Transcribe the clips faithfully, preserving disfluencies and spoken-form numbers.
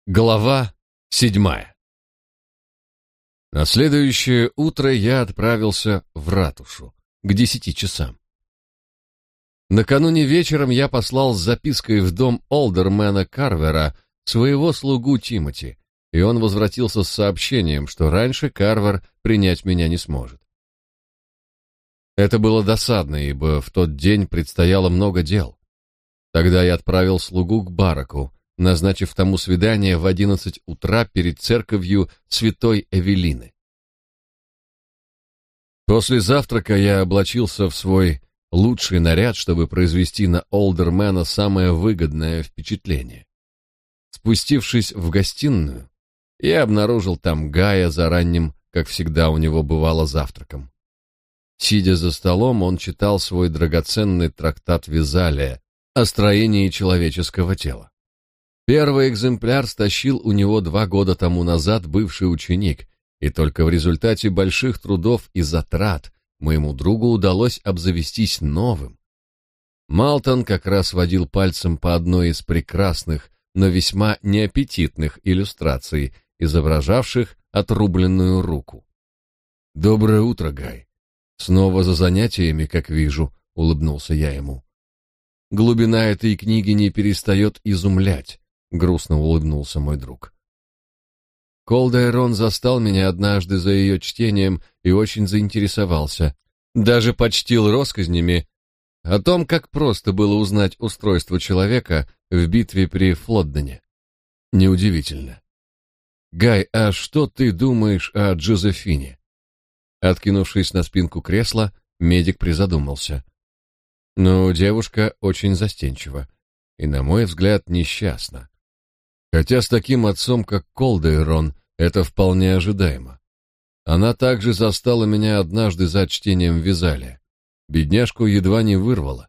Глава седьмая. На следующее утро я отправился в ратушу к десяти часам. Накануне вечером я послал с запиской в дом олдермена Карвера своего слугу Тимоти, и он возвратился с сообщением, что раньше Карвер принять меня не сможет. Это было досадно, ибо в тот день предстояло много дел. Тогда я отправил слугу к бараку, назначив тому свидание в одиннадцать утра перед церковью святой Эвелины. После завтрака я облачился в свой лучший наряд, чтобы произвести на олдермена самое выгодное впечатление. Спустившись в гостиную, я обнаружил там Гая за ранним, как всегда у него бывало, завтраком. Сидя за столом, он читал свой драгоценный трактат Везалия о строении человеческого тела. Первый экземпляр стащил у него два года тому назад бывший ученик, и только в результате больших трудов и затрат моему другу удалось обзавестись новым. Малтон как раз водил пальцем по одной из прекрасных, но весьма неаппетитных иллюстраций, изображавших отрубленную руку. «Доброе утро, Гай. Снова за занятиями, как вижу», — улыбнулся я ему. «Глубина этой книги не перестает изумлять», — грустно улыбнулся мой друг. Колдейрон застал меня однажды за ее чтением и очень заинтересовался. Даже почтил россказнями о том, как просто было узнать устройство человека в битве при Флоддене. Неудивительно. «Гай, а что ты думаешь о Джозефине?» Откинувшись на спинку кресла, медик призадумался. «Ну, девушка очень застенчива и, на мой взгляд, несчастна. Хотя с таким отцом, как Колдейрон, это вполне ожидаемо. Она также застала меня однажды за чтением Везалия. Бедняжку едва не вырвала.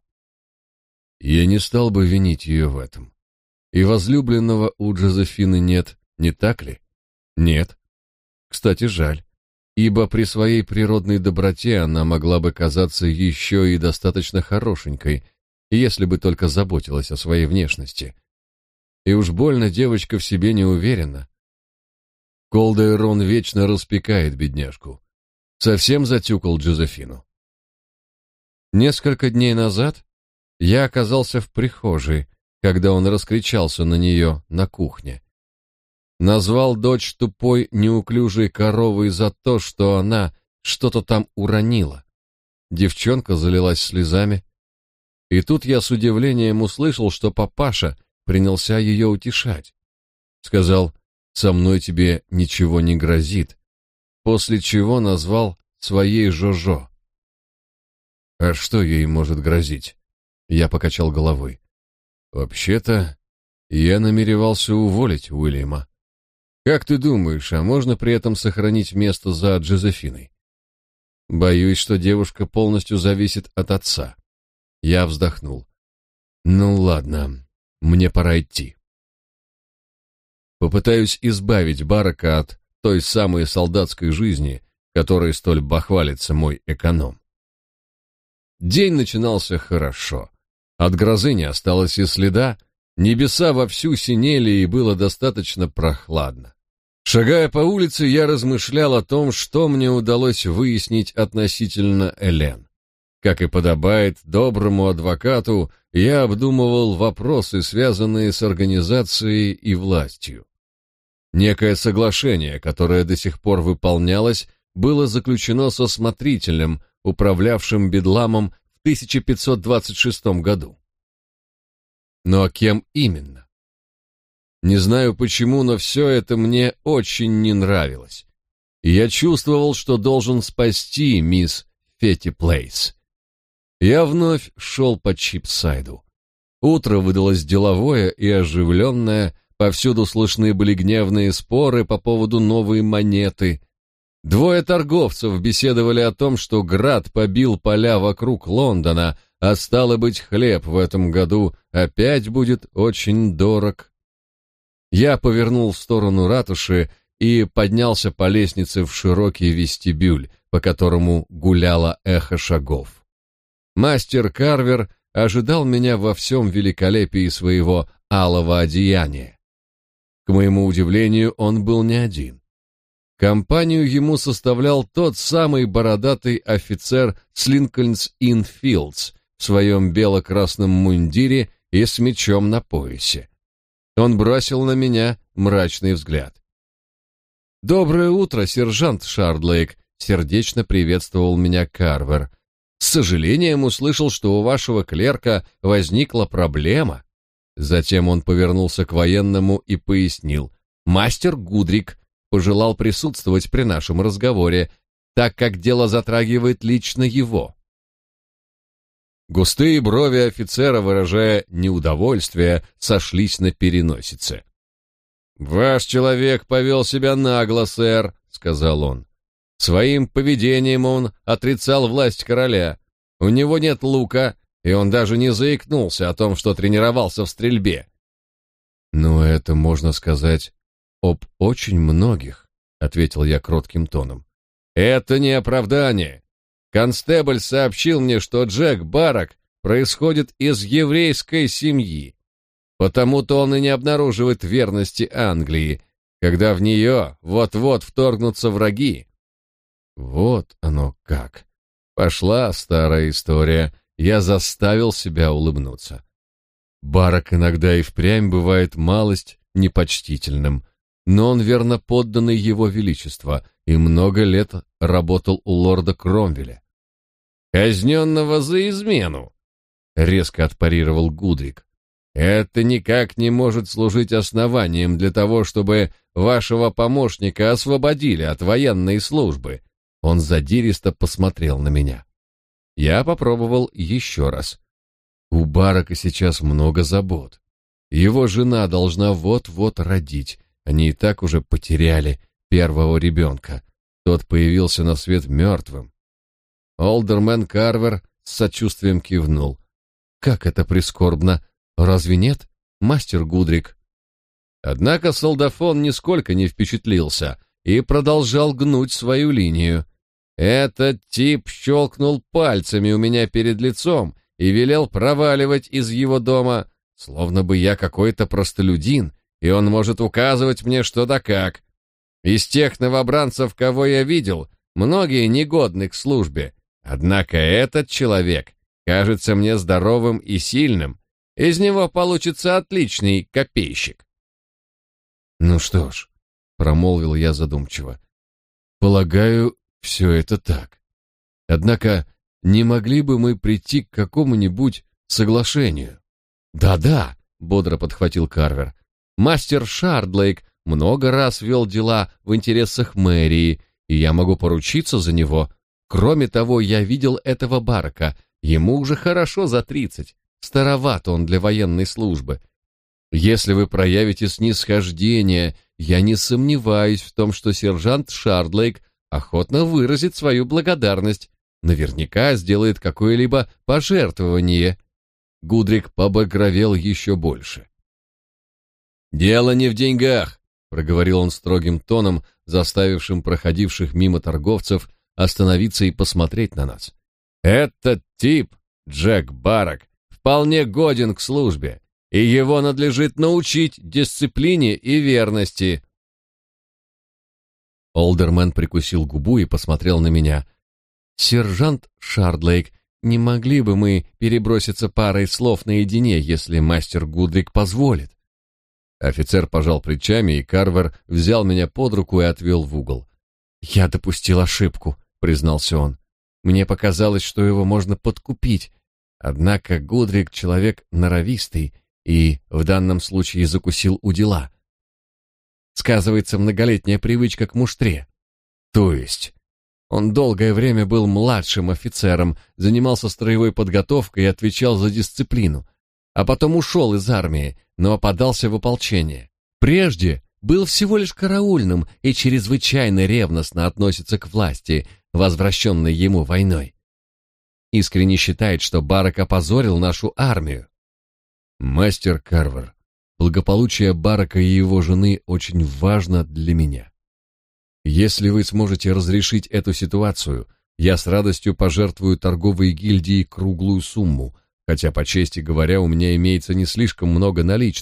Я не стал бы винить ее в этом. И возлюбленного у Джозефины нет, не так ли? Нет. Кстати, жаль, ибо при своей природной доброте она могла бы казаться еще и достаточно хорошенькой, если бы только заботилась о своей внешности. И уж больно девочка в себе не уверена. Колдейрон вечно распекает бедняжку. Совсем затюкал Джозефину. Несколько дней назад я оказался в прихожей, когда он раскричался на нее на кухне. Назвал дочь тупой, неуклюжей коровой за то, что она что-то там уронила. Девчонка залилась слезами. И тут я с удивлением услышал, что папаша принялся ее утешать. Сказал: «Со мной тебе ничего не грозит», после чего назвал своей Жожо. «А что ей может грозить?» Я покачал головой. «Вообще-то, я намеревался уволить Уильяма. Как ты думаешь, а можно при этом сохранить место за Джозефиной?» «Боюсь, что девушка полностью зависит от отца». Я вздохнул. «Ну ладно, мне пора идти. Попытаюсь избавить Барака от той самой солдатской жизни, которой столь бахвалится мой эконом». День начинался хорошо. От грозы не осталось и следа, небеса вовсю синели и было достаточно прохладно. Шагая по улице, я размышлял о том, что мне удалось выяснить относительно Элен. Как и подобает доброму адвокату, я обдумывал вопросы, связанные с организацией и властью. Некое соглашение, которое до сих пор выполнялось, было заключено со смотрителем, управлявшим Бедламом в тысяча пятьсот двадцать шестом году. Но кем именно? Не знаю почему, но все это мне очень не нравилось. И я чувствовал, что должен спасти мисс Фетти Плейс. Я вновь шел по Чипсайду. Утро выдалось деловое и оживленное, повсюду слышны были гневные споры по поводу новой монеты. Двое торговцев беседовали о том, что град побил поля вокруг Лондона, а стало быть, хлеб в этом году опять будет очень дорог. Я повернул в сторону ратуши и поднялся по лестнице в широкий вестибюль, по которому гуляло эхо шагов. Мастер Карвер ожидал меня во всем великолепии своего алого одеяния. К моему удивлению, он был не один. Компанию ему составлял тот самый бородатый офицер с Линкольнс-Инн-Филдс в своем бело-красном мундире и с мечом на поясе. Он бросил на меня мрачный взгляд. «Доброе утро, сержант Шардлейк», — сердечно приветствовал меня Карвер. «С сожалением услышал, что у вашего клерка возникла проблема». Затем он повернулся к военному и пояснил. «Мастер Гудрик пожелал присутствовать при нашем разговоре, так как дело затрагивает лично его». Густые брови офицера, выражая неудовольствие, сошлись на переносице. «Ваш человек повел себя нагло, сэр», — сказал он. «Своим поведением он отрицал власть короля. У него нет лука, и он даже не заикнулся о том, что тренировался в стрельбе». «Ну, это можно сказать об очень многих», — ответил я кротким тоном. «Это не оправдание. Констебль сообщил мне, что Джек Барак происходит из еврейской семьи. Потому-то он и не обнаруживает верности Англии, когда в нее вот-вот вторгнутся враги». Вот оно как. Пошла старая история. Я заставил себя улыбнуться. Барак иногда и впрямь бывает малость непочтительным, но он верно подданный его величества и много лет работал у лорда Кромвеля. «Казненного за измену», — резко отпарировал Гудрик. «Это никак не может служить основанием для того, чтобы вашего помощника освободили от военной службы». Он задиристо посмотрел на меня. Я попробовал еще раз. У Барака сейчас много забот. Его жена должна вот-вот родить. Они и так уже потеряли первого ребенка. Тот появился на свет мертвым. Олдермен Карвер с сочувствием кивнул. «Как это прискорбно! Разве нет, мастер Гудрик?» Однако солдафон нисколько не впечатлился и продолжал гнуть свою линию. «Этот тип щелкнул пальцами у меня перед лицом и велел проваливать из его дома, словно бы я какой-то простолюдин, и он может указывать мне что да как. Из тех новобранцев, кого я видел, многие негодны к службе, однако этот человек кажется мне здоровым и сильным. Из него получится отличный копейщик». «Ну что ж», — промолвил я задумчиво, — «полагаю, все это так. Однако не могли бы мы прийти к какому-нибудь соглашению?» «Да-да», — бодро подхватил Карвер, — «мастер Шардлейк много раз вел дела в интересах мэрии, и я могу поручиться за него. Кроме того, я видел этого Барака, ему уже хорошо за тридцать, староват он для военной службы. Если вы проявите снисхождение, я не сомневаюсь в том, что сержант Шардлейк охотно выразит свою благодарность, наверняка сделает какое-либо пожертвование». Гудрик побагровел еще больше. «Дело не в деньгах», — проговорил он строгим тоном, заставившим проходивших мимо торговцев остановиться и посмотреть на нас. «Этот тип, Джек Барак, вполне годен к службе, и его надлежит научить дисциплине и верности». Олдермен прикусил губу и посмотрел на меня. «Сержант Шардлейк, не могли бы мы переброситься парой слов наедине, если мастер Гудрик позволит?» Офицер пожал плечами, и Карвер взял меня под руку и отвел в угол. «Я допустил ошибку», — признался он. «Мне показалось, что его можно подкупить. Однако Гудрик человек норовистый и в данном случае закусил у дела. Сказывается многолетняя привычка к муштре. То есть он долгое время был младшим офицером, занимался строевой подготовкой и отвечал за дисциплину, а потом ушел из армии, но подался в ополчение. Прежде был всего лишь караульным и чрезвычайно ревностно относится к власти, возвращенной ему войной. Искренне считает, что Барак опозорил нашу армию. Мастер Карвер, благополучие Барака и его жены очень важно для меня. Если вы сможете разрешить эту ситуацию, я с радостью пожертвую торговой гильдии круглую сумму, хотя, по чести говоря, у меня имеется не слишком много наличных,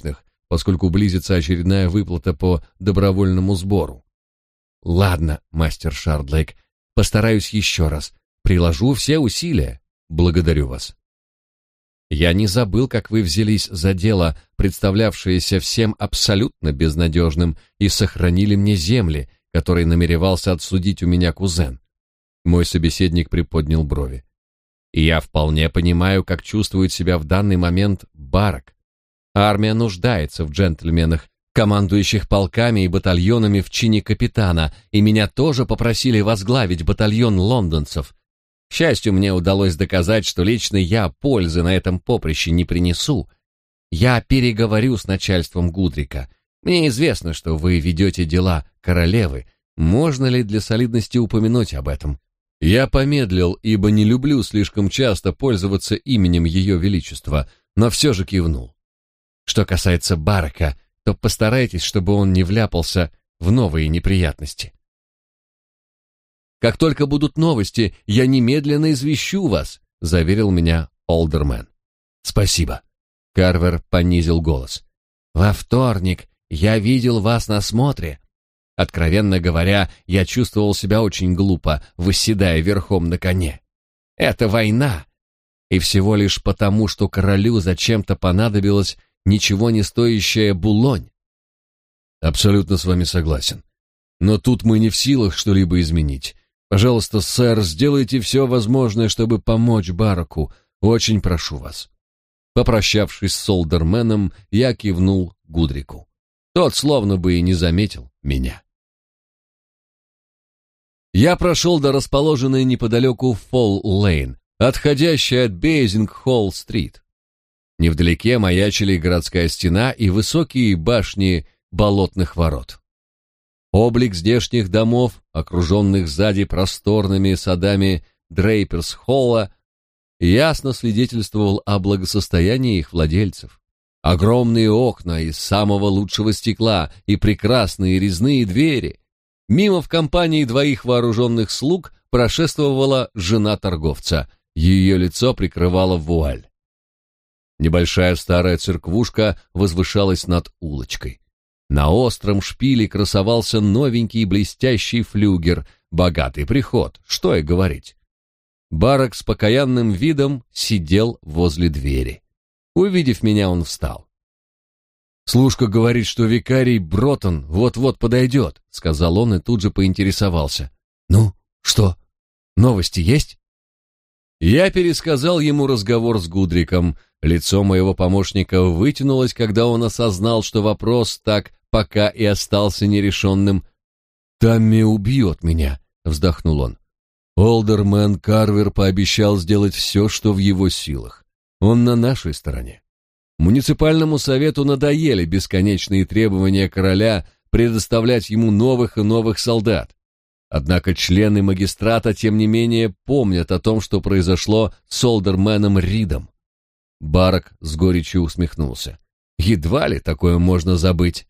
поскольку близится очередная выплата по добровольному сбору. Ладно, мастер Шардлейк, постараюсь еще раз. Приложу все усилия. Благодарю вас. Я не забыл, как вы взялись за дело, представлявшееся всем абсолютно безнадежным, и сохранили мне земли, которые намеревался отсудить у меня кузен. Мой собеседник приподнял брови. И я вполне понимаю, как чувствует себя в данный момент Барак. Армия нуждается в джентльменах, командующих полками и батальонами в чине капитана, и меня тоже попросили возглавить батальон лондонцев. К счастью, мне удалось доказать, что лично я пользы на этом поприще не принесу. Я переговорю с начальством Гудрика. Мне известно, что вы ведете дела королевы. Можно ли для солидности упомянуть об этом? Я помедлил, ибо не люблю слишком часто пользоваться именем Ее Величества, но все же кивнул. Что касается Барака, то постарайтесь, чтобы он не вляпался в новые неприятности. «Как только будут новости, я немедленно извещу вас», — заверил меня Олдермен. «Спасибо», — Карвер понизил голос. «Во вторник я видел вас на смотре. Откровенно говоря, я чувствовал себя очень глупо, восседая верхом на коне. Это война, и всего лишь потому, что королю зачем-то понадобилась ничего не стоящая Булонь». «Абсолютно с вами согласен. Но тут мы не в силах что-либо изменить. Пожалуйста, сэр, сделайте все возможное, чтобы помочь Бараку. Очень прошу вас». Попрощавшись с Олдерменом, я кивнул Гудрику. Тот словно бы и не заметил меня. Я прошел до расположенной неподалеку Фолл-Лейн, отходящей от Бейзинг-Холл-стрит. Невдалеке маячили городская стена и высокие башни болотных ворот. Облик здешних домов, окруженных сзади просторными садами Дрейперс-Холла, ясно свидетельствовал о благосостоянии их владельцев. Огромные окна из самого лучшего стекла и прекрасные резные двери. Мимо в компании двоих вооруженных слуг прошествовала жена торговца. Ее лицо прикрывала вуаль. Небольшая старая церквушка возвышалась над улочкой. На остром шпиле красовался новенький блестящий флюгер, богатый приход, что и говорить. Барак с покаянным видом сидел возле двери. Увидев меня, он встал. «Служка говорит, что викарий Бротон вот-вот подойдет», — сказал он и тут же поинтересовался. «Ну, что, новости есть?» Я пересказал ему разговор с Гудриком. Лицо моего помощника вытянулось, когда он осознал, что вопрос так пока и остался нерешенным. «Тамми убьет меня», — вздохнул он. «Олдермен Карвер пообещал сделать все, что в его силах. Он на нашей стороне. Муниципальному совету надоели бесконечные требования короля предоставлять ему новых и новых солдат. Однако члены магистрата, тем не менее, помнят о том, что произошло с Олдерменом Ридом». Барак с горечью усмехнулся. «Едва ли такое можно забыть».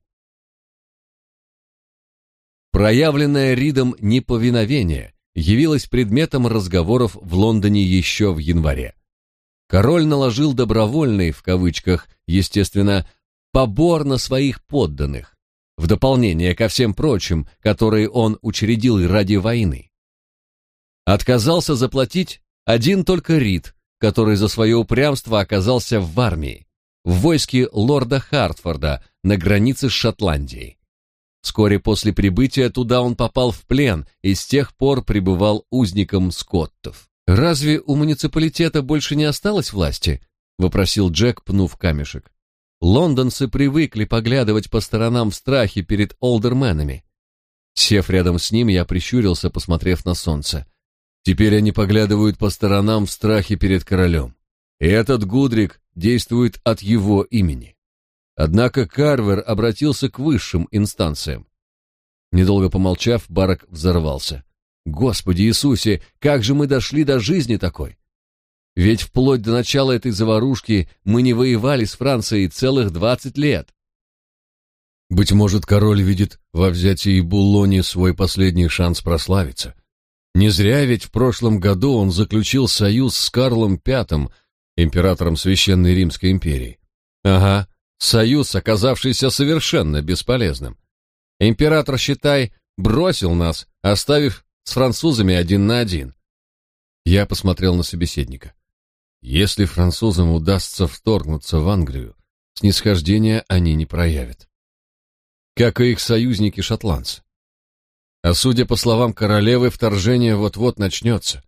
Проявленное Ридом неповиновение явилось предметом разговоров в Лондоне еще в январе. Король наложил добровольный, в кавычках, естественно, побор на своих подданных, в дополнение ко всем прочим, которые он учредил ради войны. Отказался заплатить один только Рид, который за свое упрямство оказался в армии, в войске лорда Хартфорда на границе с Шотландией. Вскоре после прибытия туда он попал в плен и с тех пор пребывал узником скоттов. «Разве у муниципалитета больше не осталось власти?» — вопросил Джек, пнув камешек. Лондонцы привыкли поглядывать по сторонам в страхе перед олдерменами. Сев рядом с ним, я прищурился, посмотрев на солнце. Теперь они поглядывают по сторонам в страхе перед королем. И этот Гудрик действует от его имени. Однако Карвер обратился к высшим инстанциям. Недолго помолчав, Барак взорвался. «Господи Иисусе, как же мы дошли до жизни такой? Ведь вплоть до начала этой заварушки мы не воевали с Францией целых двадцать лет». Быть может, король видит во взятии Булони свой последний шанс прославиться. Не зря ведь в прошлом году он заключил союз с Карлом Пятым, императором Священной Римской империи. Ага, Союз, оказавшийся совершенно бесполезным. Император, считай, бросил нас, оставив с французами один на один. Я посмотрел на собеседника. Если французам удастся вторгнуться в Англию, снисхождения они не проявят. Как и их союзники-шотландцы. А судя по словам королевы, вторжение вот-вот начнется.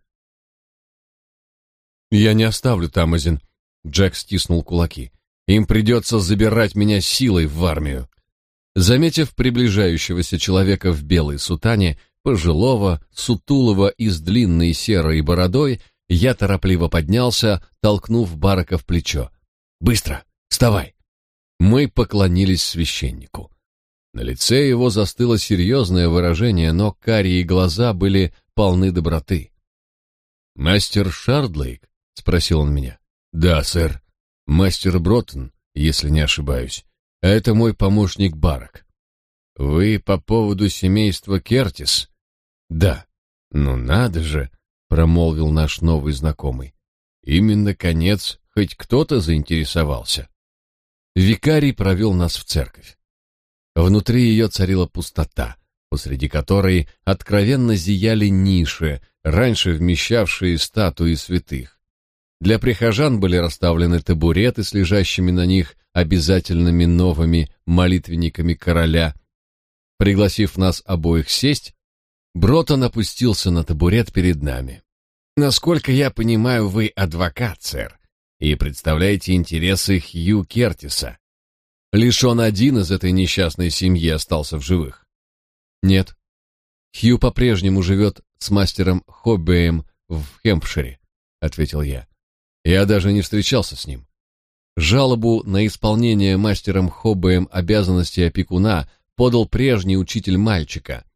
«Я не оставлю Тамазин», — Джек стиснул кулаки. «Им придется забирать меня силой в армию». Заметив приближающегося человека в белой сутане, пожилого, сутулого и с длинной серой бородой, я торопливо поднялся, толкнув Барака в плечо. «Быстро! Вставай!» Мы поклонились священнику. На лице его застыло серьезное выражение, но карие глаза были полны доброты. «Мастер Шардлейк?» — спросил он меня. «Да, сэр. Мастер Броттон, если не ошибаюсь. А это мой помощник Барак». «Вы по поводу семейства Кертис?» «Да». «Ну надо же!» — промолвил наш новый знакомый. «Именно конец, хоть кто-то заинтересовался». Викарий провел нас в церковь. Внутри ее царила пустота, посреди которой откровенно зияли ниши, раньше вмещавшие статуи святых. Для прихожан были расставлены табуреты с лежащими на них обязательными новыми молитвенниками короля. Пригласив нас обоих сесть, Броттон опустился на табурет перед нами. «Насколько я понимаю, вы адвокат, сэр, и представляете интересы Хью Кертиса. Лишь он один из этой несчастной семьи остался в живых». «Нет. Хью по-прежнему живет с мастером Хоббеем в Хэмпшире», — ответил я. «Я даже не встречался с ним. Жалобу на исполнение мастером Хоббеем обязанностей опекуна подал прежний учитель мальчика,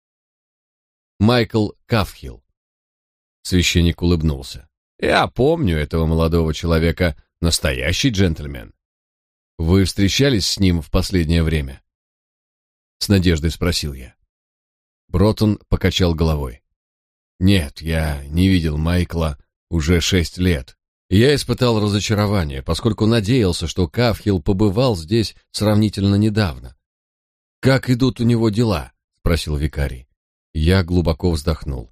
Майкл Кафхилл». Священник улыбнулся. «Я помню этого молодого человека, настоящий джентльмен». «Вы встречались с ним в последнее время?» С надеждой спросил я. Броттон покачал головой. «Нет, я не видел Майкла уже шесть лет. Я испытал разочарование, поскольку надеялся, что Кафхилл побывал здесь сравнительно недавно». «Как идут у него дела?» — спросил викарий. Я глубоко вздохнул.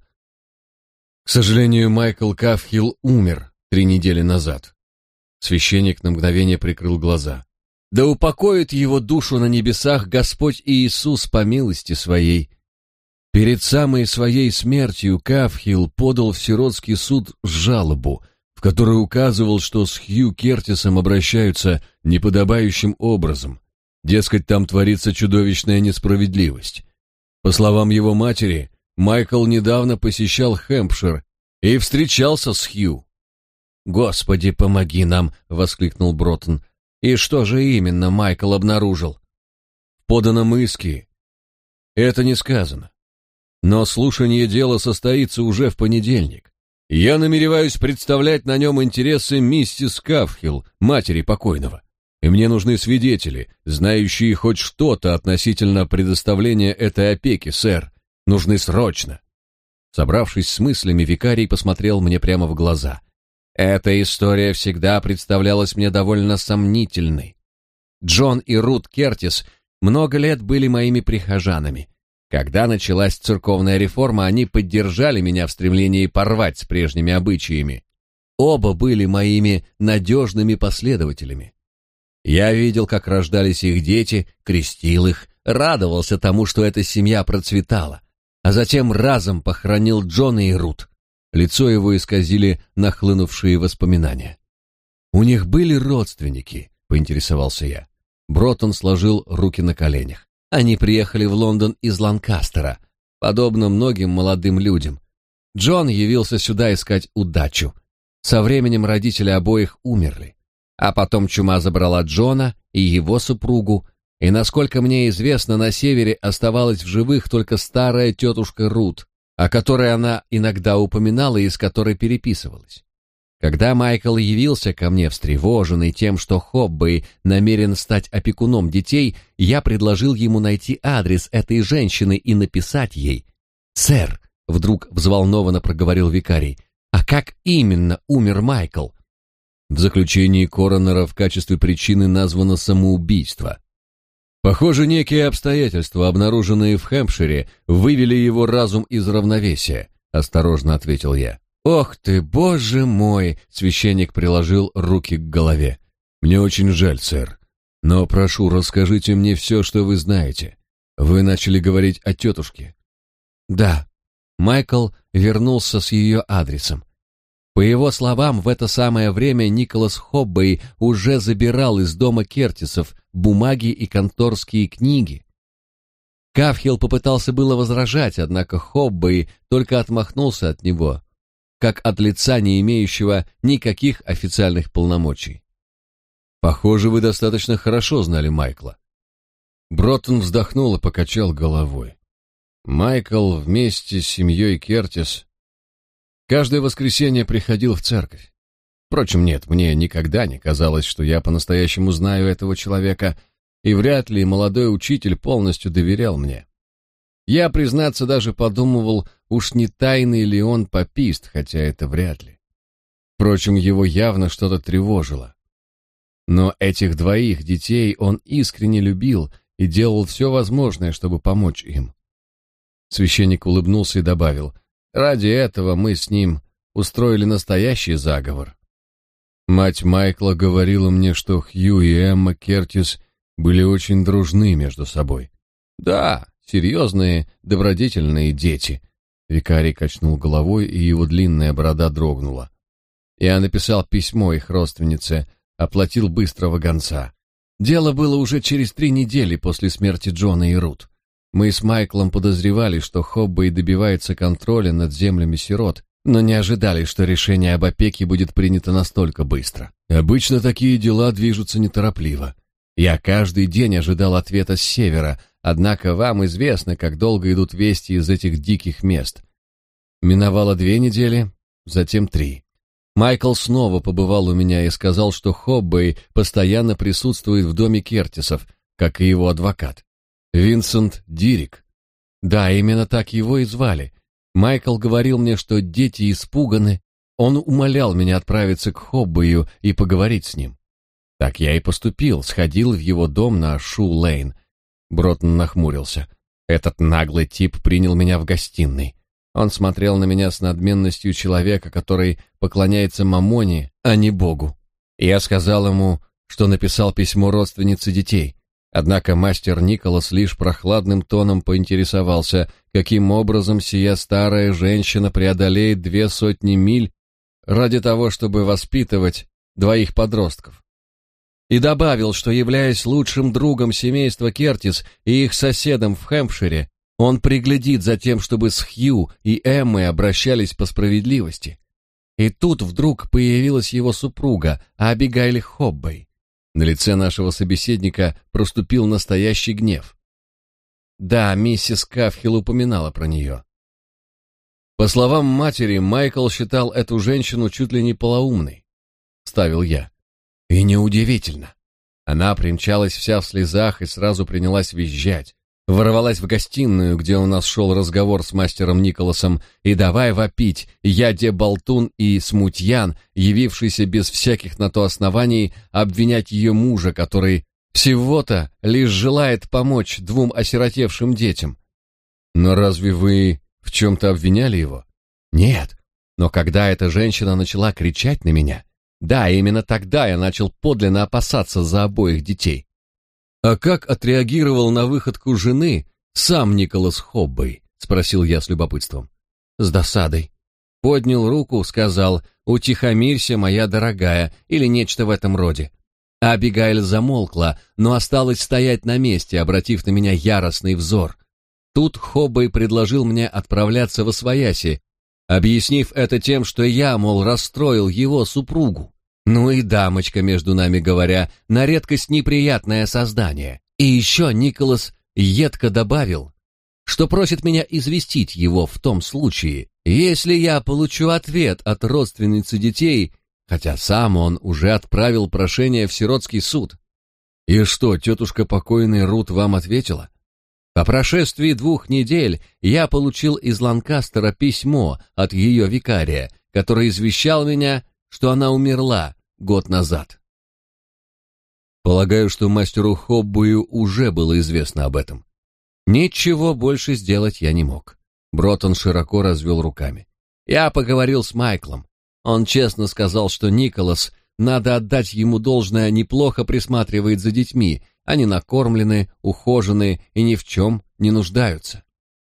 «К сожалению, Майкл Кафхилл умер три недели назад». Священник на мгновение прикрыл глаза. «Да упокоит его душу на небесах Господь Иисус по милости своей». Перед самой своей смертью Кафхилл подал в сиротский суд жалобу, в которой указывал, что с Хью Кертисом обращаются неподобающим образом. Дескать, там творится чудовищная несправедливость. По словам его матери, Майкл недавно посещал Хэмпшир и встречался с Хью. «Господи, помоги нам!» — воскликнул Броттон. «И что же именно Майкл обнаружил?» «В поданном иске это не сказано. Но слушание дела состоится уже в понедельник. Я намереваюсь представлять на нем интересы миссис Кафхилл, матери покойного. И мне нужны свидетели, знающие хоть что-то относительно предоставления этой опеки, сэр. Нужны срочно». Собравшись с мыслями, викарий посмотрел мне прямо в глаза. Эта история всегда представлялась мне довольно сомнительной. Джон и Рут Кертис много лет были моими прихожанами. Когда началась церковная реформа, они поддержали меня в стремлении порвать с прежними обычаями. Оба были моими надежными последователями. Я видел, как рождались их дети, крестил их, радовался тому, что эта семья процветала, а затем разом похоронил Джона и Рут. Лицо его исказили нахлынувшие воспоминания. «У них были родственники?» — поинтересовался я. Броттон сложил руки на коленях. Они приехали в Лондон из Ланкастера, подобно многим молодым людям. Джон явился сюда искать удачу. Со временем родители обоих умерли. А потом чума забрала Джона и его супругу, и, насколько мне известно, на севере оставалась в живых только старая тетушка Рут, о которой она иногда упоминала и с которой переписывалась. Когда Майкл явился ко мне встревоженный тем, что Хоббей намерен стать опекуном детей, я предложил ему найти адрес этой женщины и написать ей. «Сэр», — вдруг взволнованно проговорил викарий, — «а как именно умер Майкл?» В заключении коронера в качестве причины названо самоубийство. Похоже, некие обстоятельства, обнаруженные в Хэмпшире, вывели его разум из равновесия, осторожно ответил я. Ох ты, боже мой, священник приложил руки к голове. Мне очень жаль, сэр, но прошу, расскажите мне все, что вы знаете. Вы начали говорить о тетушке. Да. Майкл вернулся с ее адресом. По его словам, в это самое время Николас Хоббей уже забирал из дома Кертисов бумаги и конторские книги. Кафхилл попытался было возражать, однако Хоббей только отмахнулся от него, как от лица, не имеющего никаких официальных полномочий. «Похоже, вы достаточно хорошо знали Майкла». Броттон вздохнул и покачал головой. Майкл вместе с семьей Кертис каждое воскресенье приходил в церковь. Впрочем, нет, мне никогда не казалось, что я по-настоящему знаю этого человека, и вряд ли молодой учитель полностью доверял мне. Я, признаться, даже подумывал, уж не тайный ли он папист, хотя это вряд ли. Впрочем, его явно что-то тревожило. Но этих двоих детей он искренне любил и делал все возможное, чтобы помочь им. Священник улыбнулся и добавил: «Ради этого мы с ним устроили настоящий заговор». Мать Майкла говорила мне, что Хью и Эмма Кертис были очень дружны между собой. Да, серьезные, добродетельные дети. Викарий качнул головой, и его длинная борода дрогнула. Я написал письмо их родственнице, оплатил быстрого гонца. Дело было уже через три недели после смерти Джона и Рут. Мы с Майклом подозревали, что Хоббей добивается контроля над землями сирот, но не ожидали, что решение об опеке будет принято настолько быстро. Обычно такие дела движутся неторопливо. Я каждый день ожидал ответа с севера, однако вам известно, как долго идут вести из этих диких мест. Миновало две недели, затем три. Майкл снова побывал у меня и сказал, что Хоббей постоянно присутствует в доме Кертисов, как и его адвокат. Винсент Дирик. Да, именно так его и звали. Майкл говорил мне, что дети испуганы. Он умолял меня отправиться к Хоббею и поговорить с ним. Так я и поступил, сходил в его дом на Шу-Лейн. Броттон нахмурился. Этот наглый тип принял меня в гостиной. Он смотрел на меня с надменностью человека, который поклоняется мамоне, а не Богу. Я сказал ему, что написал письмо родственнице детей. Однако мастер Николас лишь прохладным тоном поинтересовался, каким образом сия старая женщина преодолеет две сотни миль ради того, чтобы воспитывать двоих подростков. И добавил, что, являясь лучшим другом семейства Кертис и их соседом в Хэмпшире, он приглядит за тем, чтобы с Хью и Эммой обращались по справедливости. И тут вдруг появилась его супруга, Абигейл Хоббей. На лице нашего собеседника проступил настоящий гнев. Да, миссис Кафхилл упоминала про нее. По словам матери, Майкл считал эту женщину чуть ли не полоумной, вставил я. И неудивительно. Она примчалась вся в слезах и сразу принялась визжать. Ворвалась в гостиную, где у нас шел разговор с мастером Николасом, и давай вопить: я де болтун и смутьян, явившийся без всяких на то оснований обвинять ее мужа, который всего-то лишь желает помочь двум осиротевшим детям. Но разве вы в чем-то обвиняли его? Нет, но когда эта женщина начала кричать на меня, да, именно тогда я начал подлинно опасаться за обоих детей. «А как отреагировал на выходку жены сам Николас Хоббей?» — спросил я с любопытством. «С досадой. Поднял руку, сказал: «Утихомирься, моя дорогая», или нечто в этом роде. Абигейл замолкла, но осталась стоять на месте, обратив на меня яростный взор. Тут Хоббей предложил мне отправляться восвояси, объяснив это тем, что я, мол, расстроил его супругу. Ну и дамочка, между нами говоря, на редкость неприятное создание. И еще Николас едко добавил, что просит меня известить его в том случае, если я получу ответ от родственницы детей, хотя сам он уже отправил прошение в сиротский суд. И что, тетушка покойной Рут вам ответила? По прошествии двух недель я получил из Ланкастера письмо от ее викария, который извещал меня, что она умерла, год назад. Полагаю, что мастеру Хоббою уже было известно об этом. Ничего больше сделать я не мог. Броттон широко развел руками. Я поговорил с Майклом. Он честно сказал, что Николас, надо отдать ему должное, неплохо присматривает за детьми. Они накормлены, ухожены и ни в чем не нуждаются.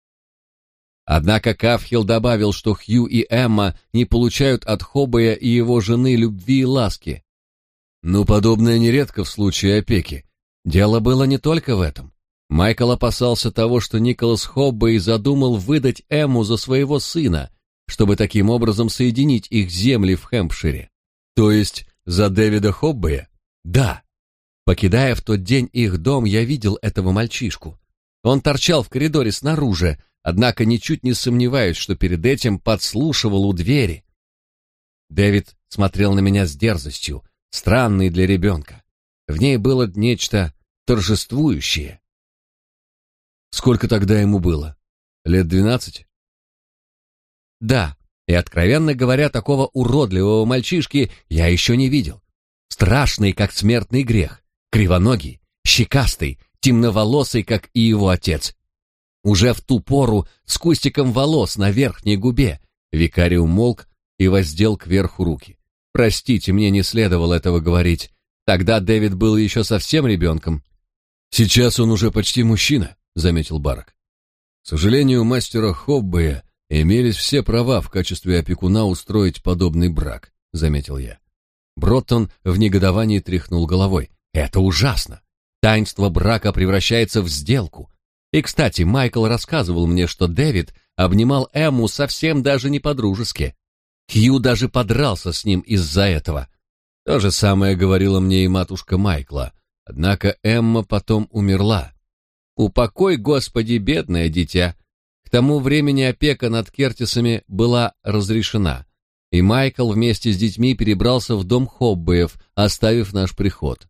Однако Кафхилл добавил, что Хью и Эмма не получают от Хоббея и его жены любви и ласки. Ну, подобное нередко в случае опеки. Дело было не только в этом. Майкл опасался того, что Николас Хоббей задумал выдать Эмму за своего сына, чтобы таким образом соединить их земли в Хэмпшире. То есть за Дэвида Хоббея? Да. Покидая в тот день их дом, я видел этого мальчишку. Он торчал в коридоре снаружи, однако ничуть не сомневаюсь, что перед этим подслушивал у двери. Дэвид смотрел на меня с дерзостью, странной для ребенка. В ней было нечто торжествующее. Сколько тогда ему было? Лет двенадцать? Да, и, откровенно говоря, такого уродливого мальчишки я еще не видел. Страшный, как смертный грех, кривоногий, щекастый, темноволосый, как и его отец. Уже в ту пору с кустиком волос на верхней губе. Викарий умолк и воздел кверху руки. Простите, мне не следовало этого говорить. Тогда Дэвид был еще совсем ребенком. Сейчас он уже почти мужчина, заметил Барак. К сожалению, у мастера Хоббея имелись все права в качестве опекуна устроить подобный брак, заметил я. Броттон в негодовании тряхнул головой. Это ужасно. Таинство брака превращается в сделку. И, кстати, Майкл рассказывал мне, что Дэвид обнимал Эмму совсем даже не по-дружески. Хью даже подрался с ним из-за этого. То же самое говорила мне и матушка Майкла. Однако Эмма потом умерла. Упокой, Господи, бедное дитя. К тому времени опека над Кертисами была разрешена, и Майкл вместе с детьми перебрался в дом Хоббеев, оставив наш приход.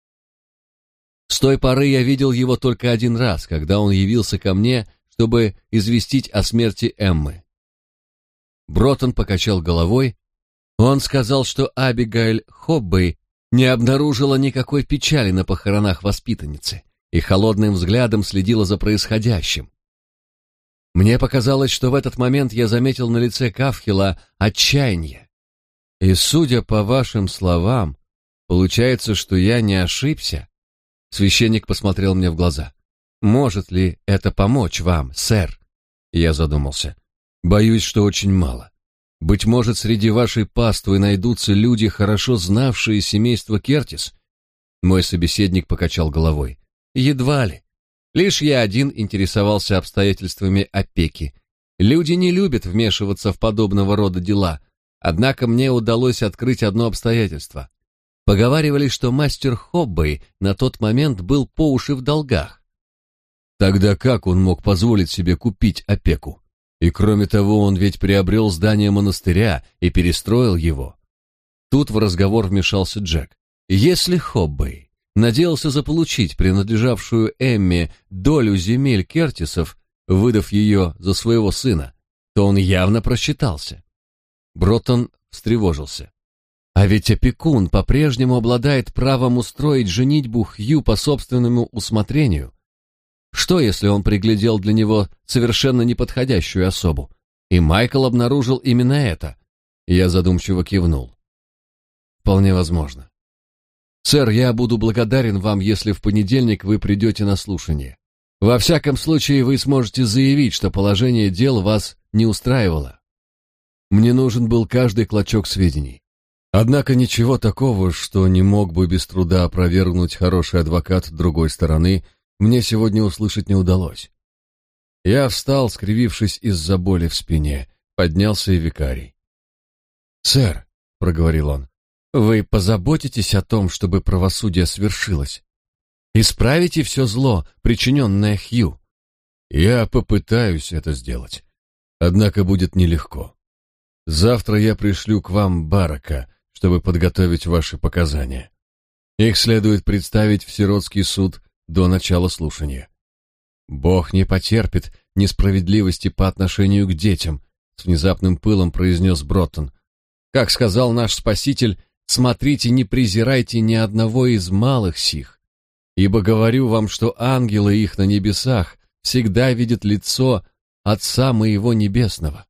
С той поры я видел его только один раз, когда он явился ко мне, чтобы известить о смерти Эммы. Броттон покачал головой. Он сказал, что Абигейль Хоббей не обнаружила никакой печали на похоронах воспитанницы и холодным взглядом следила за происходящим. Мне показалось, что в этот момент я заметил на лице Кафхилла отчаяние. И, судя по вашим словам, получается, что я не ошибся. Священник посмотрел мне в глаза. «Может ли это помочь вам, сэр?» Я задумался. «Боюсь, что очень мало. Быть может, среди вашей паствы найдутся люди, хорошо знавшие семейство Кертис?» Мой собеседник покачал головой. «Едва ли. Лишь я один интересовался обстоятельствами опеки. Люди не любят вмешиваться в подобного рода дела, однако мне удалось открыть одно обстоятельство. Поговаривали, что мастер Хоббей на тот момент был по уши в долгах. Тогда как он мог позволить себе купить опеку? И кроме того, он ведь приобрел здание монастыря и перестроил его. Тут в разговор вмешался Джек. Если Хоббей надеялся заполучить принадлежавшую Эмме долю земель Кертисов, выдав ее за своего сына, то он явно просчитался. Броттон встревожился. А ведь опекун по-прежнему обладает правом устроить женитьбу Хью по собственному усмотрению. Что, если он приглядел для него совершенно неподходящую особу? И Майкл обнаружил именно это. Я задумчиво кивнул. Вполне возможно. Сэр, я буду благодарен вам, если в понедельник вы придете на слушание. Во всяком случае, вы сможете заявить, что положение дел вас не устраивало. Мне нужен был каждый клочок сведений. Однако ничего такого, что не мог бы без труда опровергнуть хороший адвокат другой стороны, мне сегодня услышать не удалось. Я встал, скривившись из-за боли в спине, поднялся и викарий. «Сэр», — проговорил он, — «вы позаботитесь о том, чтобы правосудие свершилось? Исправите все зло, причиненное Хью?» «Я попытаюсь это сделать, однако будет нелегко. Завтра я пришлю к вам Барака, чтобы подготовить ваши показания. Их следует представить в сиротский суд до начала слушания. Бог не потерпит несправедливости по отношению к детям, с внезапным пылом произнес Броттон. Как сказал наш Спаситель, смотрите, не презирайте ни одного из малых сих, ибо говорю вам, что ангелы их на небесах всегда видят лицо Отца моего Небесного».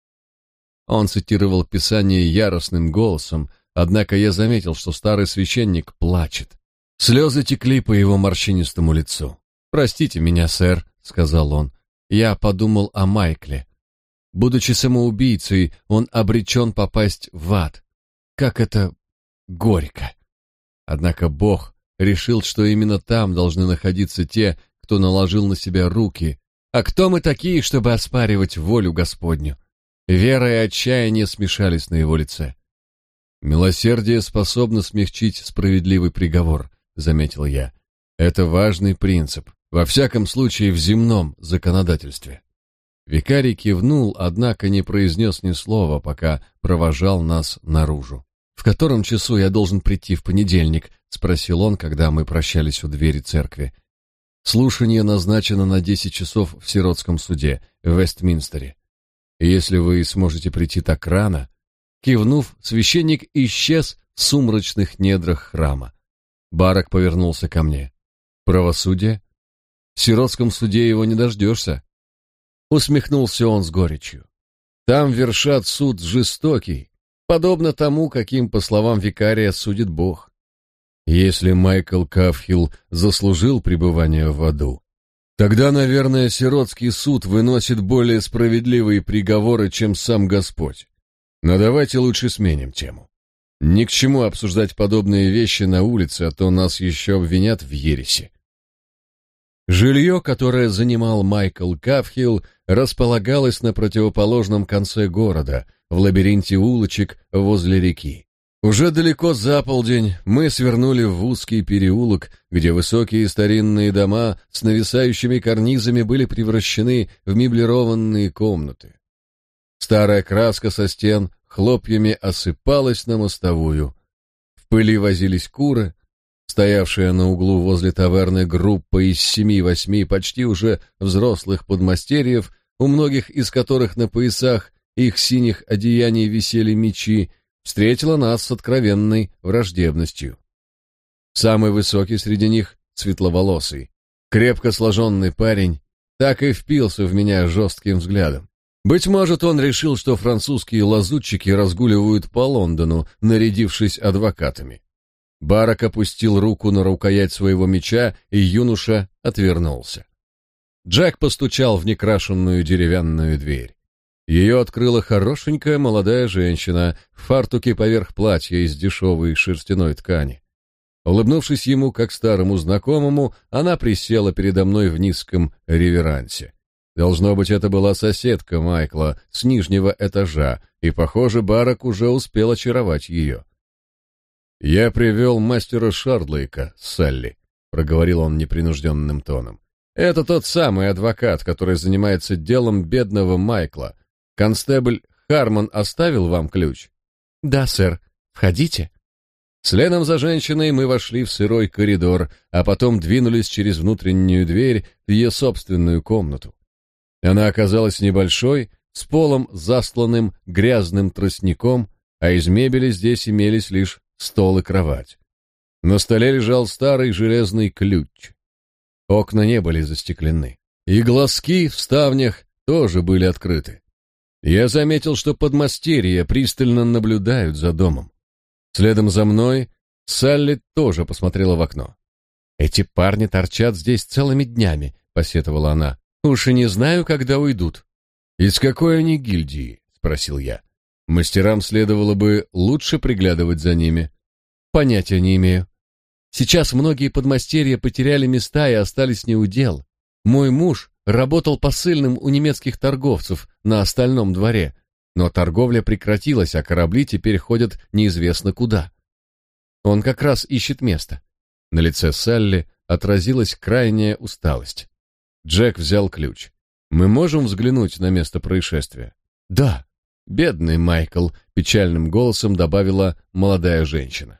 Он цитировал Писание яростным голосом, однако я заметил, что старый священник плачет. Слезы текли по его морщинистому лицу. «Простите меня, сэр», — сказал он, — «я подумал о Майкле. Будучи самоубийцей, он обречен попасть в ад. Как это горько! Однако Бог решил, что именно там должны находиться те, кто наложил на себя руки. А кто мы такие, чтобы оспаривать волю Господню?» Вера и отчаяние смешались на его лице. «Милосердие способно смягчить справедливый приговор», — заметил я. «Это важный принцип, во всяком случае в земном законодательстве». Викарий кивнул, однако не произнес ни слова, пока провожал нас наружу. «В котором часу я должен прийти в понедельник?» — спросил он, когда мы прощались у двери церкви. «Слушание назначено на десять часов в сиротском суде в Вестминстере. Если вы сможете прийти так рано...» Кивнув, священник исчез в сумрачных недрах храма. Барак повернулся ко мне. «Правосудие? В сиротском суде его не дождешься». Усмехнулся он с горечью. «Там вершат суд жестокий, подобно тому, каким, по словам викария, судит Бог. Если Майкл Кафхилл заслужил пребывание в аду, тогда, наверное, сиротский суд выносит более справедливые приговоры, чем сам Господь. Но давайте лучше сменим тему. Ни к чему обсуждать подобные вещи на улице, а то нас еще обвинят в ереси». Жилье, которое занимал Майкл Кафхилл, располагалось на противоположном конце города, в лабиринте улочек возле реки. Уже далеко за полдень мы свернули в узкий переулок, где высокие старинные дома с нависающими карнизами были превращены в меблированные комнаты. Старая краска со стен хлопьями осыпалась на мостовую. В пыли возились куры. Стоявшая на углу возле таверны группа из семи-восьми почти уже взрослых подмастерьев, у многих из которых на поясах их синих одеяний висели мечи, встретила нас с откровенной враждебностью. Самый высокий среди них, светловолосый, крепко сложенный парень, так и впился в меня жестким взглядом. Быть может, он решил, что французские лазутчики разгуливают по Лондону, нарядившись адвокатами. Барак опустил руку на рукоять своего меча, и юноша отвернулся. Джек постучал в некрашенную деревянную дверь. Ее открыла хорошенькая молодая женщина в фартуке поверх платья из дешевой шерстяной ткани. Улыбнувшись ему, как старому знакомому, она присела передо мной в низком реверансе. Должно быть, это была соседка Майкла с нижнего этажа, и, похоже, Барак уже успел очаровать ее. «Я привел мастера Шардлейка, Салли», — проговорил он непринужденным тоном. «Это тот самый адвокат, который занимается делом бедного Майкла. Констебль Хармон оставил вам ключ?» «Да, сэр. Входите». Следом за женщиной мы вошли в сырой коридор, а потом двинулись через внутреннюю дверь в ее собственную комнату. Она оказалась небольшой, с полом застланным грязным тростником, а из мебели здесь имелись лишь стол и кровать. На столе лежал старый железный ключ. Окна не были застеклены, и глазки в ставнях тоже были открыты. Я заметил, что подмастерья пристально наблюдают за домом. Следом за мной Салли тоже посмотрела в окно. «Эти парни торчат здесь целыми днями», — посетовала она. «Уж и не знаю, когда уйдут». «Из какой они гильдии?» — спросил я. «Мастерам следовало бы лучше приглядывать за ними». «Понятия не имею. Сейчас многие подмастерья потеряли места и остались неудел. Мой муж работал посыльным у немецких торговцев на остальном дворе, но торговля прекратилась, а корабли теперь ходят неизвестно куда. Он как раз ищет место». На лице Салли отразилась крайняя усталость. Джек взял ключ. «Мы можем взглянуть на место происшествия?» «Да». «Бедный Майкл», — печальным голосом добавила молодая женщина.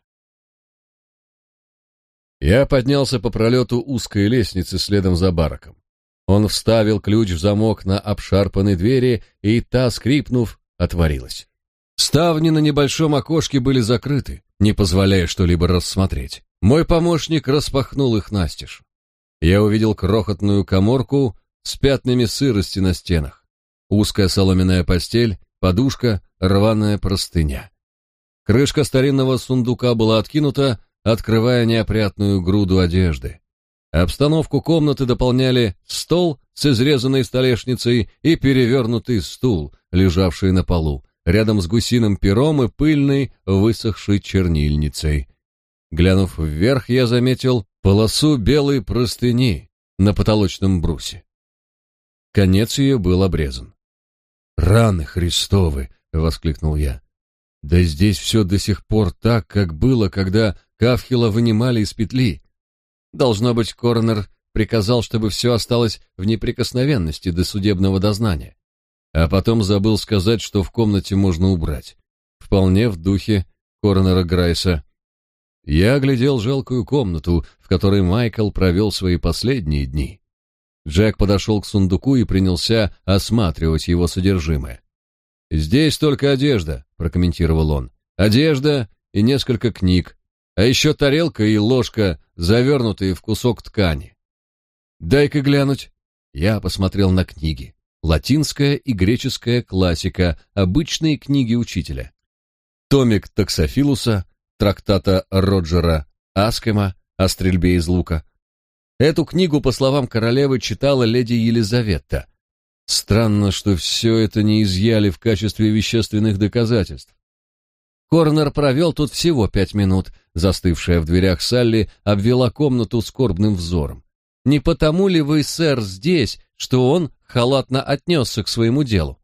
Я поднялся по пролету узкой лестницы следом за Бараком. Он вставил ключ в замок на обшарпанной двери, и та, скрипнув, отворилась. Ставни на небольшом окошке были закрыты. не позволяя что-либо рассмотреть. Мой помощник распахнул их настежь. Я увидел крохотную каморку с пятнами сырости на стенах, узкая соломенная постель, подушка, рваная простыня. Крышка старинного сундука была откинута, открывая неопрятную груду одежды. Обстановку комнаты дополняли стол с изрезанной столешницей и перевернутый стул, лежавший на полу, рядом с гусиным пером и пыльной, высохшей чернильницей. Глянув вверх, я заметил полосу белой простыни на потолочном брусе. Конец ее был обрезан. «Раны Христовы!» — воскликнул я. «Да здесь все до сих пор так, как было, когда Кавхила вынимали из петли. Должно быть, коронер приказал, чтобы все осталось в неприкосновенности до судебного дознания. А потом забыл сказать, что в комнате можно убрать. Вполне в духе коронера Грайса. Я оглядел жалкую комнату, в которой Майкл провел свои последние дни. Джек подошел к сундуку и принялся осматривать его содержимое. «Здесь только одежда», — прокомментировал он. «Одежда и несколько книг, а еще тарелка и ложка, завернутые в кусок ткани. Дай-ка глянуть». Я посмотрел на книги. Латинская и греческая классика, обычные книги учителя. Томик Таксофилуса, трактата Роджера Аскема о стрельбе из лука. Эту книгу, по словам королевы, читала леди Елизавета. Странно, что все это не изъяли в качестве вещественных доказательств. Коронер провел тут всего пять минут. Застывшая в дверях Салли обвела комнату скорбным взором. «Не потому ли вы, сэр, здесь, что он халатно отнесся к своему делу?»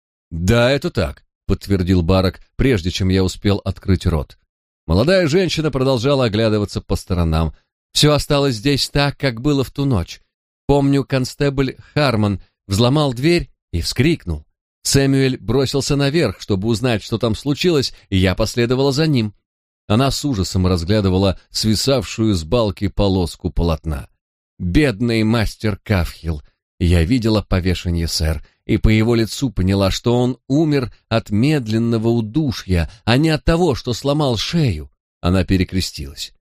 «Да, это так», — подтвердил Барак, прежде чем я успел открыть рот. Молодая женщина продолжала оглядываться по сторонам. «Все осталось здесь так, как было в ту ночь. Помню, констебль Хармон взломал дверь и вскрикнул. Сэмюэль бросился наверх, чтобы узнать, что там случилось, и я последовала за ним». Она с ужасом разглядывала свисавшую с балки полоску полотна. «Бедный мастер Кавхил! Я видела повешение, сэр, и по его лицу поняла, что он умер от медленного удушья, а не от того, что сломал шею». Она перекрестилась.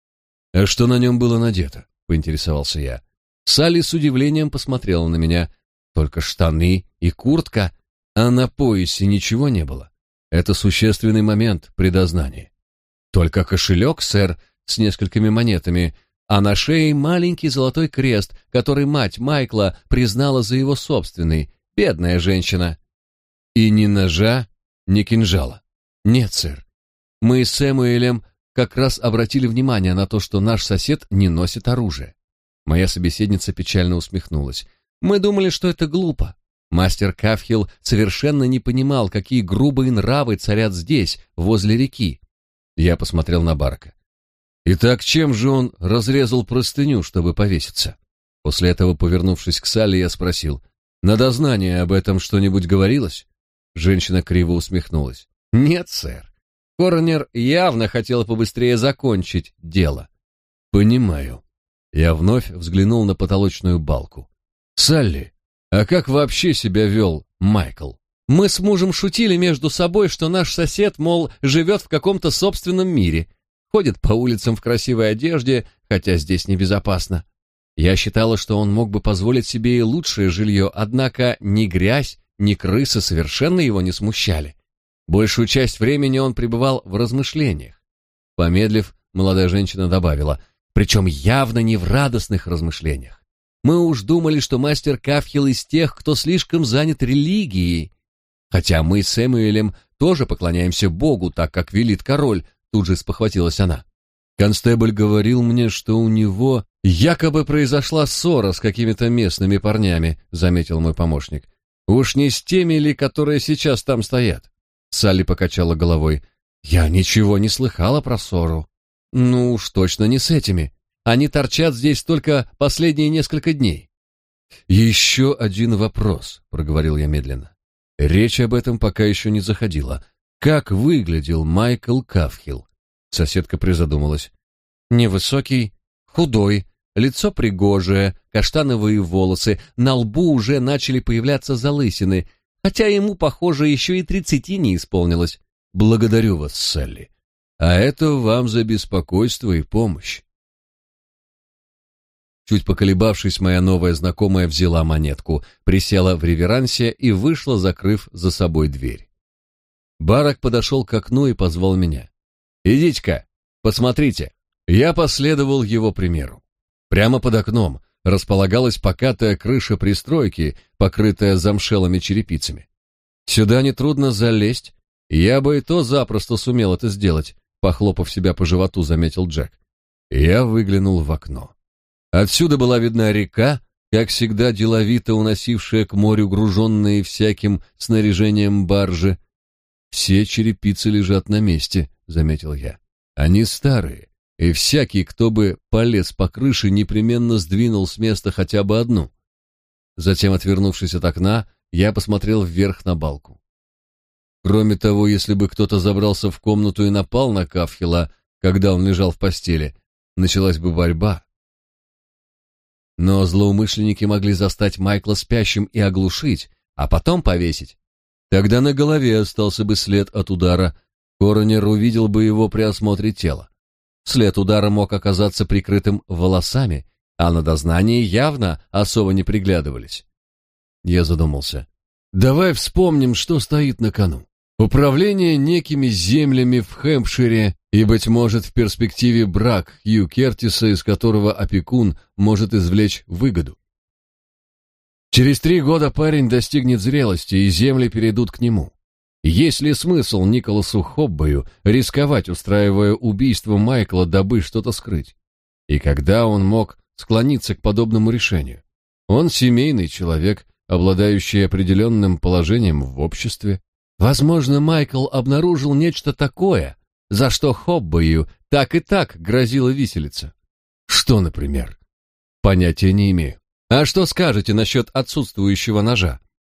«А что на нем было надето?» — поинтересовался я. Салли с удивлением посмотрела на меня. «Только штаны и куртка, а на поясе ничего не было. Это существенный момент при дознании. Только кошелек, сэр, с несколькими монетами, а на шее маленький золотой крест, который мать Майкла признала за его собственный. Бедная женщина». «И ни ножа, ни кинжала?» «Нет, сэр. Мы с Сэмуэлем как раз обратили внимание на то, что наш сосед не носит оружие». Моя собеседница печально усмехнулась. «Мы думали, что это глупо. Мастер Кавхил совершенно не понимал, какие грубые нравы царят здесь, возле реки». Я посмотрел на Барака. «Итак, чем же он разрезал простыню, чтобы повеситься?» После этого, повернувшись к Салли, я спросил: «На дознании об этом что-нибудь говорилось?» Женщина криво усмехнулась. «Нет, сэр. Коронер явно хотел побыстрее закончить дело». «Понимаю». Я вновь взглянул на потолочную балку. «Салли, а как вообще себя вел Майкл?» «Мы с мужем шутили между собой, что наш сосед, мол, живет в каком-то собственном мире, ходит по улицам в красивой одежде, хотя здесь небезопасно. Я считала, что он мог бы позволить себе и лучшее жилье, однако ни грязь, ни крысы совершенно его не смущали. Большую часть времени он пребывал в размышлениях». Помедлив, молодая женщина добавила: «Причем явно не в радостных размышлениях. Мы уж думали, что мастер Кавхил из тех, кто слишком занят религией. Хотя мы с Сэмюэлем тоже поклоняемся Богу, так как велит король», тут же спохватилась она. «Констебль говорил мне, что у него якобы произошла ссора с какими-то местными парнями», заметил мой помощник. «Уж не с теми ли, которые сейчас там стоят?» Салли покачала головой. «Я ничего не слыхала про ссору». «Ну уж точно не с этими. Они торчат здесь только последние несколько дней». «Еще один вопрос», — проговорил я медленно. Речь об этом пока еще не заходила. Как выглядел Майкл Кавхил? Соседка призадумалась. Невысокий, худой, лицо пригожее, каштановые волосы, на лбу уже начали появляться залысины, хотя ему, похоже, еще и тридцати не исполнилось. «Благодарю вас, Салли. А это вам за беспокойство и помощь. Чуть поколебавшись, моя новая знакомая взяла монетку, присела в реверансе и вышла, закрыв за собой дверь. Барак подошел к окну и позвал меня. «Идите-ка, посмотрите». Я последовал его примеру. Прямо под окном располагалась покатая крыша пристройки, покрытая замшелыми черепицами. Сюда нетрудно залезть, я бы и то запросто сумел это сделать, похлопав себя по животу, заметил Джек. Я выглянул в окно. Отсюда была видна река, как всегда деловито уносившая к морю груженные всяким снаряжением баржи. «Все черепицы лежат на месте», — заметил я. «Они старые, и всякий, кто бы полез по крыше, непременно сдвинул с места хотя бы одну». Затем, отвернувшись от окна, я посмотрел вверх на балку. Кроме того, если бы кто-то забрался в комнату и напал на Кафхила, когда он лежал в постели, началась бы борьба. Но злоумышленники могли застать Майкла спящим и оглушить, а потом повесить. Тогда на голове остался бы след от удара, коронер увидел бы его при осмотре тела. След удара мог оказаться прикрытым волосами, а на дознании явно особо не приглядывались. Я задумался. Давай вспомним, что стоит на кону. Управление некими землями в Хэмпшире и, быть может, в перспективе брак Хью Кертиса, из которого опекун может извлечь выгоду. Через три года парень достигнет зрелости, и земли перейдут к нему. Есть ли смысл Николасу Хоббою рисковать, устраивая убийство Майкла, дабы что-то скрыть? И когда он мог склониться к подобному решению? Он семейный человек, обладающий определенным положением в обществе. Возможно, Майкл обнаружил нечто такое, за что Хоббою так и так грозила виселица. Что, например? Понятия не имею. А что скажете насчет отсутствующего ножа?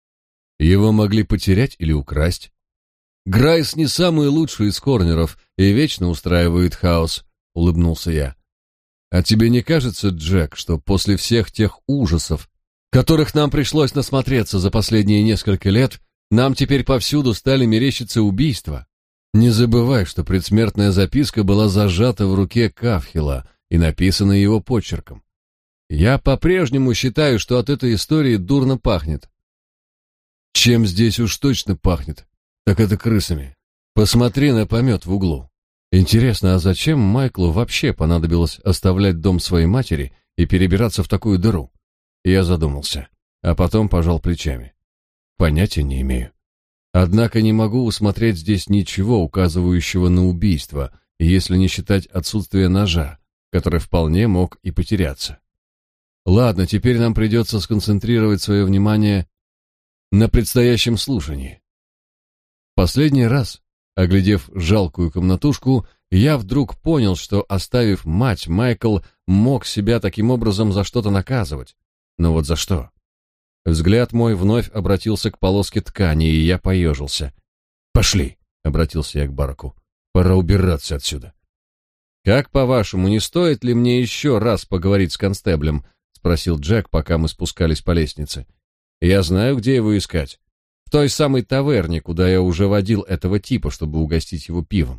Его могли потерять или украсть. Грайс не самый лучший из корнеров и вечно устраивает хаос, улыбнулся я. А тебе не кажется, Джек, что после всех тех ужасов, которых нам пришлось насмотреться за последние несколько лет, нам теперь повсюду стали мерещиться убийства? Не забывай, что предсмертная записка была зажата в руке Кафхила и написана его почерком. Я по-прежнему считаю, что от этой истории дурно пахнет. Чем здесь уж точно пахнет, так это крысами. Посмотри на помет в углу. Интересно, а зачем Майклу вообще понадобилось оставлять дом своей матери и перебираться в такую дыру? Я задумался, а потом пожал плечами. Понятия не имею. Однако не могу усмотреть здесь ничего, указывающего на убийство, если не считать отсутствие ножа, который вполне мог и потеряться. Ладно, теперь нам придется сконцентрировать свое внимание на предстоящем слушании. Последний раз, оглядев жалкую комнатушку, я вдруг понял, что, оставив мать, Майкл мог себя таким образом за что-то наказывать. Но вот за что? Взгляд мой вновь обратился к полоске ткани, и я поежился. «Пошли», — обратился я к Бараку, — «пора убираться отсюда». «Как, по-вашему, не стоит ли мне еще раз поговорить с констеблем?» — спросил Джек, пока мы спускались по лестнице. «Я знаю, где его искать. В той самой таверне, куда я уже водил этого типа, чтобы угостить его пивом.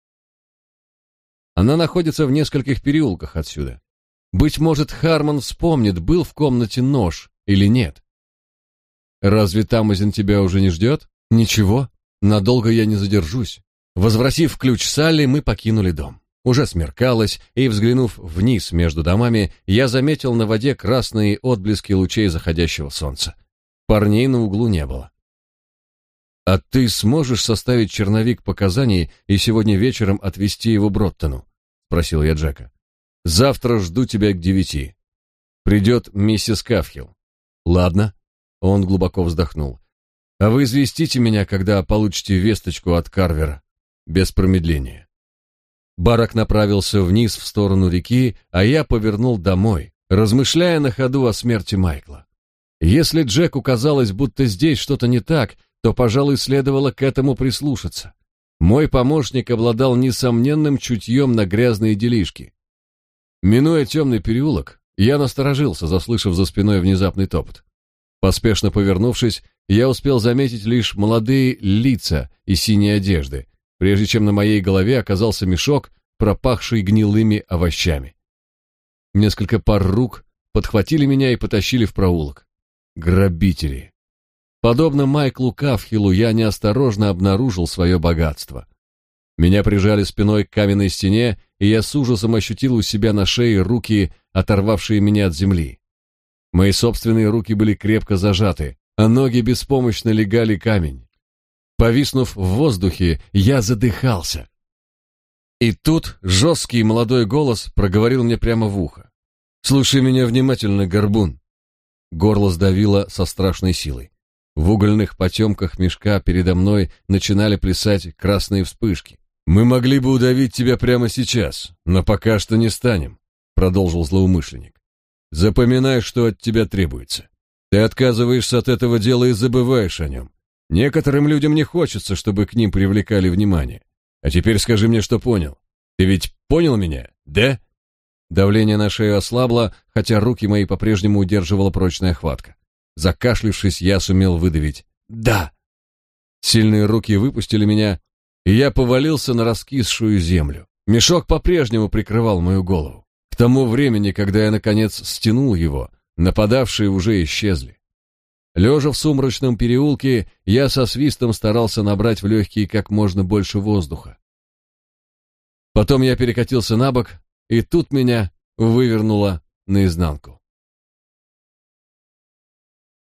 Она находится в нескольких переулках отсюда. Быть может, Хармон вспомнит, был в комнате нож или нет. Разве Тамазин тебя уже не ждет? Ничего, надолго я не задержусь». Возвратив ключ Салли, мы покинули дом. Уже смеркалось, и, взглянув вниз между домами, я заметил на воде красные отблески лучей заходящего солнца. Парней на углу не было. «А ты сможешь составить черновик показаний и сегодня вечером отвезти его Броттону?» — спросил я Джека. «Завтра жду тебя к девяти. Придет миссис Кафхил». «Ладно», — он глубоко вздохнул. «А вы известите меня, когда получите весточку от Карвера, без промедления». Барак направился вниз в сторону реки, а я повернул домой, размышляя на ходу о смерти Майкла. Если Джеку казалось, будто здесь что-то не так, то, пожалуй, следовало к этому прислушаться. Мой помощник обладал несомненным чутьем на грязные делишки. Минуя темный переулок, я насторожился, заслышав за спиной внезапный топот. Поспешно повернувшись, я успел заметить лишь молодые лица и синие одежды. прежде чем на моей голове оказался мешок, пропахший гнилыми овощами. Несколько пар рук подхватили меня и потащили в проулок. Грабители. Подобно Майклу Кафхиллу, я неосторожно обнаружил свое богатство. Меня прижали спиной к каменной стене, и я с ужасом ощутил у себя на шее руки, оторвавшие меня от земли. Мои собственные руки были крепко зажаты, а ноги беспомощно легали камень. Повиснув в воздухе, я задыхался. И тут жесткий молодой голос проговорил мне прямо в ухо. «Слушай меня внимательно, горбун». Горло сдавило со страшной силой. В угольных потемках мешка передо мной начинали плясать красные вспышки. «Мы могли бы удавить тебя прямо сейчас, но пока что не станем», — продолжил злоумышленник. «Запоминай, что от тебя требуется. Ты отказываешься от этого дела и забываешь о нем. Некоторым людям не хочется, чтобы к ним привлекали внимание. А теперь скажи мне, что понял. Ты ведь понял меня, да?» Давление на шею ослабло, хотя руки мои по-прежнему удерживала прочная хватка. Закашлившись, я сумел выдавить «да». Сильные руки выпустили меня, и я повалился на раскисшую землю. Мешок по-прежнему прикрывал мою голову. К тому времени, когда я, наконец, стянул его, нападавшие уже исчезли. Лежа в сумрачном переулке, я со свистом старался набрать в легкие как можно больше воздуха. Потом я перекатился на бок, и тут меня вывернуло наизнанку.